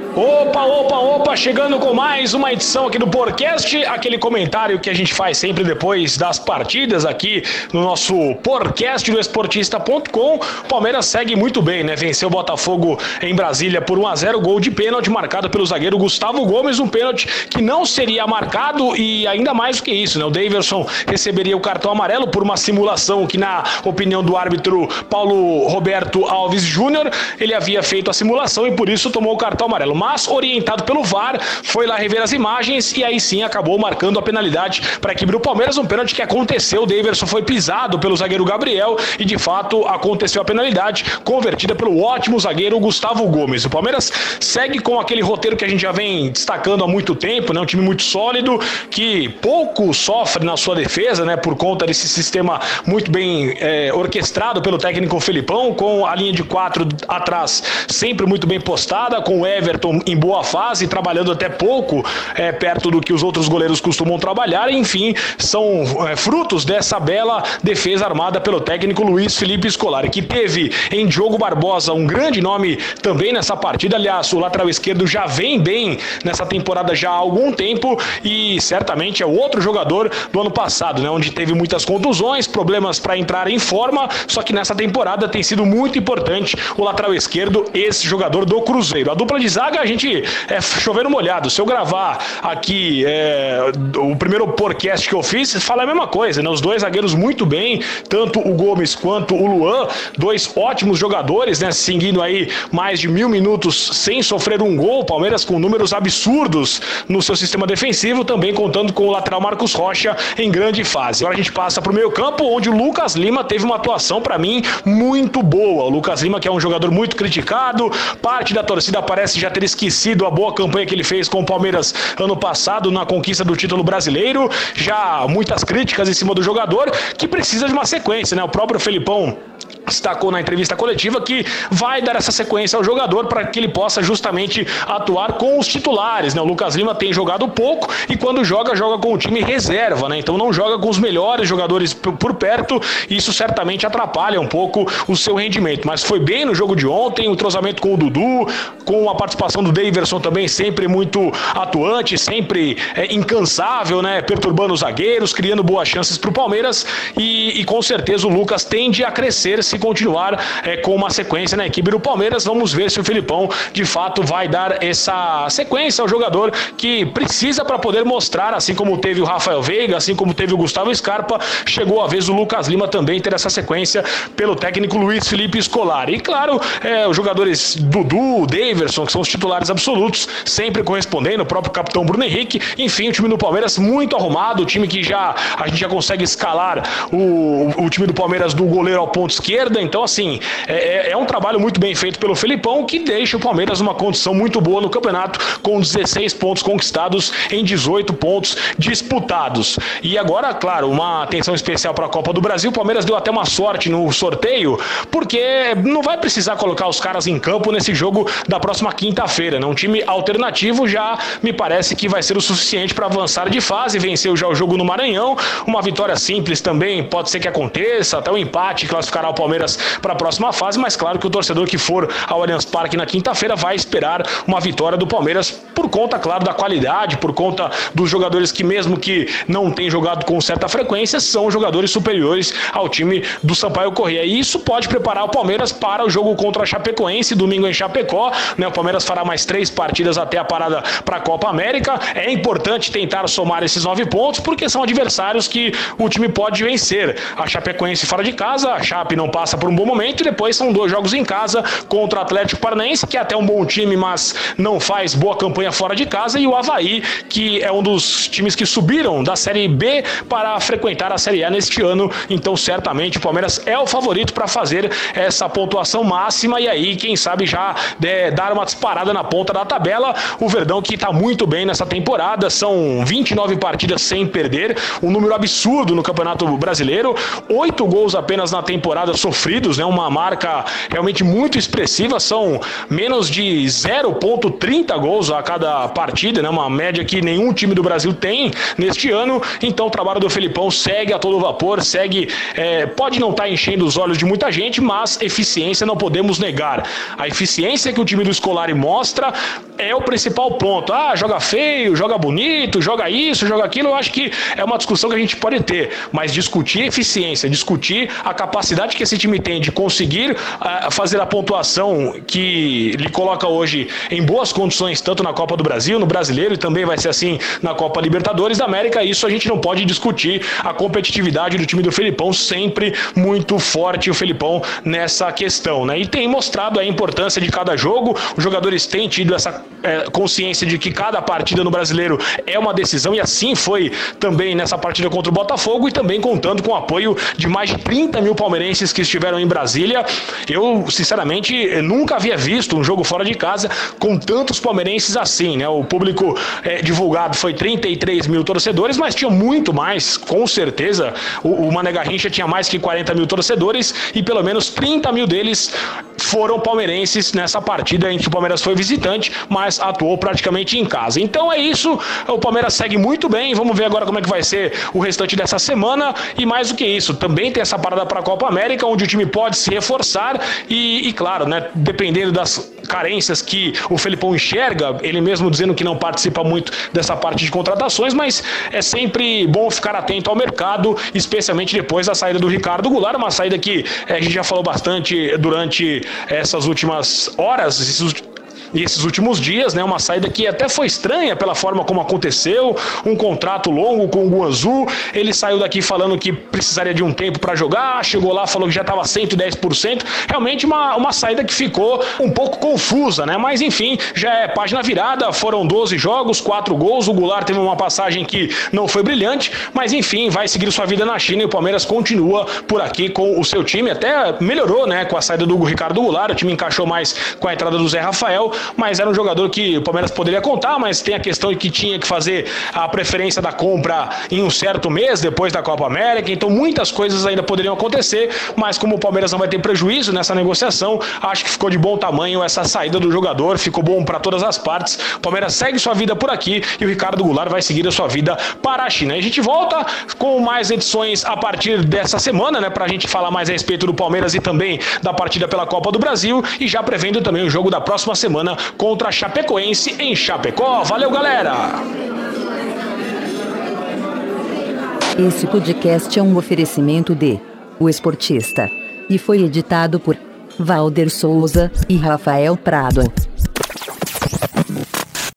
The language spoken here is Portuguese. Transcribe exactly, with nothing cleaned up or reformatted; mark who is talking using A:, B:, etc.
A: Opa, opa, opa, chegando com mais uma edição aqui do Podcast, aquele comentário que a gente faz sempre depois das partidas aqui no nosso Podcast do esportista ponto com. O Palmeiras segue muito bem, né? Venceu o Botafogo em Brasília por um a zero, gol de pênalti marcado pelo zagueiro Gustavo Gomes, um pênalti que não seria marcado e ainda mais do que isso, né? O Daverson receberia o cartão amarelo por uma simulação que, na opinião do árbitro Paulo Roberto Alves Júnior, ele havia feito a simulação e por isso tomou o cartão amarelo. Mas, orientado pelo V A R, foi lá rever as imagens e aí sim acabou marcando a penalidade para a equipe do Palmeiras, um pênalti que aconteceu, o Daverson foi pisado pelo zagueiro Gabriel e de fato aconteceu a penalidade, convertida pelo ótimo zagueiro Gustavo Gomes. O Palmeiras segue com aquele roteiro que a gente já vem destacando há muito tempo, né? Um time muito sólido, que pouco sofre na sua defesa, né? Por conta desse sistema muito bem é, orquestrado pelo técnico Felipão, com a linha de quatro atrás sempre muito bem postada, com o Everton em boa fase, trabalhando até pouco é, perto do que os outros goleiros costumam trabalhar. Enfim, são é, frutos dessa bela defesa armada pelo técnico Luiz Felipe Scolari, que teve em Diogo Barbosa um grande nome também nessa partida. Aliás, o lateral esquerdo já vem bem nessa temporada já há algum tempo e certamente é outro jogador do ano passado, né, onde teve muitas contusões, problemas para entrar em forma, só que nessa temporada tem sido muito importante o lateral esquerdo, esse jogador do Cruzeiro. A dupla de zaga, a gente é chovendo molhado. Se eu gravar aqui é, o primeiro podcast que eu fiz, fala a mesma coisa, né? Os dois zagueiros muito bem, tanto o Gomes quanto o Luan, dois ótimos jogadores, né? Seguindo aí mais de mil minutos sem sofrer um gol, Palmeiras com números absurdos no seu sistema defensivo, também contando com o lateral Marcos Rocha em grande fase. Agora a gente passa para o meio campo, onde o Lucas Lima teve uma atuação, para mim, muito boa. O Lucas Lima, que é um jogador muito criticado, parte da torcida parece já ter esquecido a boa campanha que ele fez com o Palmeiras ano passado na conquista do título brasileiro. Já muitas críticas em cima do jogador, que precisa de uma sequência, né? O próprio Felipão destacou na entrevista coletiva que vai dar essa sequência ao jogador para que ele possa justamente atuar com os titulares, né? O Lucas Lima tem jogado pouco e quando joga, joga com o time reserva, né? Então não joga com os melhores jogadores por perto, e isso certamente atrapalha um pouco o seu rendimento, mas foi bem no jogo de ontem, o entrosamento com o Dudu, com a participação do Daverson também sempre muito atuante, sempre é, incansável, né? Perturbando os zagueiros, criando boas chances para o Palmeiras e, e com certeza o Lucas tende a crescer se continuar é, com uma sequência na equipe do Palmeiras. Vamos ver se o Felipão de fato vai dar essa sequência ao jogador que precisa para poder mostrar, assim como teve o Rafael Veiga, assim como teve o Gustavo Scarpa, chegou a vez o Lucas Lima também ter essa sequência pelo técnico Luiz Felipe Scolari. E claro, é, os jogadores Dudu, Daverson, que são os titulares absolutos, sempre correspondendo, o próprio capitão Bruno Henrique. Enfim, o time do Palmeiras muito arrumado, o time que já a gente já consegue escalar o, o time do Palmeiras do goleiro ao ponto esquerdo. Então, assim, é, é um trabalho muito bem feito pelo Felipão, que deixa o Palmeiras numa condição muito boa no campeonato, com dezesseis pontos conquistados em dezoito pontos disputados. E agora, claro, uma atenção especial para a Copa do Brasil. O Palmeiras deu até uma sorte no sorteio, porque não vai precisar colocar os caras em campo nesse jogo da próxima quinta-feira, né? Um time alternativo já me parece que vai ser o suficiente para avançar de fase. Venceu já o jogo no Maranhão, uma vitória simples também pode ser que aconteça, até um empate classificará o Palmeiras para a próxima fase, mas claro que o torcedor que for ao Allianz Parque na quinta-feira vai esperar uma vitória do Palmeiras por conta, claro, da qualidade, por conta dos jogadores que, mesmo que não tenham jogado com certa frequência, são jogadores superiores ao time do Sampaio Corrêa. E isso pode preparar o Palmeiras para o jogo contra a Chapecoense, domingo em Chapecó, né? O Palmeiras fará mais três partidas até a parada para a Copa América. É importante tentar somar esses nove pontos, porque são adversários que o time pode vencer. A Chapecoense fora de casa, a Chape não passa por um bom momento, e depois são dois jogos em casa contra o Atlético Paranaense, que é até um bom time, mas não faz boa campanha fora de casa, e o Avaí, que é um dos times que subiram da Série B para frequentar a Série A neste ano. Então certamente o Palmeiras é o favorito para fazer essa pontuação máxima e aí, quem sabe, já é, dar uma disparada na ponta da tabela. O Verdão, que está muito bem nessa temporada, são vinte e nove partidas sem perder, um número absurdo no Campeonato Brasileiro, oito gols apenas na temporada sofridos sofridos, né? Uma marca realmente muito expressiva, são menos de zero vírgula trinta gols a cada partida, né? Uma média que nenhum time do Brasil tem neste ano. Então o trabalho do Felipão segue a todo vapor, segue, é, pode não estar enchendo os olhos de muita gente, mas eficiência não podemos negar. A eficiência que o time do Scolari mostra é o principal ponto. Ah, joga feio, joga bonito, joga isso, joga aquilo. Eu acho que é uma discussão que a gente pode ter, mas discutir eficiência, discutir a capacidade que esse time tem de conseguir uh, fazer a pontuação que lhe coloca hoje em boas condições, tanto na Copa do Brasil, no Brasileiro, e também vai ser assim na Copa Libertadores da América. Isso a gente não pode discutir. A competitividade do time do Felipão sempre muito forte, o Felipão nessa questão, né? E tem mostrado a importância de cada jogo. Os jogadores têm tido essa é, consciência de que cada partida no Brasileiro é uma decisão, e assim foi também nessa partida contra o Botafogo, e também contando com o apoio de mais de trinta mil palmeirenses que estiveram em Brasília. Eu, sinceramente, nunca havia visto um jogo fora de casa com tantos palmeirenses assim, né? O público é, divulgado foi trinta e três mil torcedores, mas tinha muito mais, com certeza. O, o Mané Garrincha tinha mais que quarenta mil torcedores, e pelo menos trinta mil deles foram palmeirenses nessa partida em que o Palmeiras foi visitante, mas atuou praticamente em casa. Então é isso, o Palmeiras segue muito bem. Vamos ver agora como é que vai ser o restante dessa semana, e mais do que isso, também tem essa parada para a Copa América, onde o time pode se reforçar e, e claro, né, dependendo das carências que o Felipão enxerga, ele mesmo dizendo que não participa muito dessa parte de contratações, mas é sempre bom ficar atento ao mercado, especialmente depois da saída do Ricardo Goulart, uma saída que é, a gente já falou bastante durante essas últimas horas, esses E esses últimos dias, né, uma saída que até foi estranha pela forma como aconteceu, um contrato longo com o Guangzhou. Ele saiu daqui falando que precisaria de um tempo para jogar, chegou lá, falou que já estava cento e dez por cento, realmente uma, uma saída que ficou um pouco confusa, né, mas enfim, já é página virada, foram doze jogos, quatro gols, o Goulart teve uma passagem que não foi brilhante, mas enfim, vai seguir sua vida na China, e o Palmeiras continua por aqui com o seu time, até melhorou, né, com a saída do Ricardo Goulart, o time encaixou mais com a entrada do Zé Rafael, mas era um jogador que o Palmeiras poderia contar, mas tem a questão de que tinha que fazer a preferência da compra em um certo mês depois da Copa América, então muitas coisas ainda poderiam acontecer, mas como o Palmeiras não vai ter prejuízo nessa negociação, acho que ficou de bom tamanho essa saída do jogador, ficou bom para todas as partes. O Palmeiras segue sua vida por aqui e o Ricardo Goulart vai seguir a sua vida para a China. E a gente volta com mais edições a partir dessa semana, né, para a gente falar mais a respeito do Palmeiras e também da partida pela Copa do Brasil, e já prevendo também o jogo da próxima semana contra a Chapecoense em Chapecó. Valeu, galera!
B: Esse podcast é um oferecimento de O Esportista e foi editado por Valder Souza e Rafael Prado.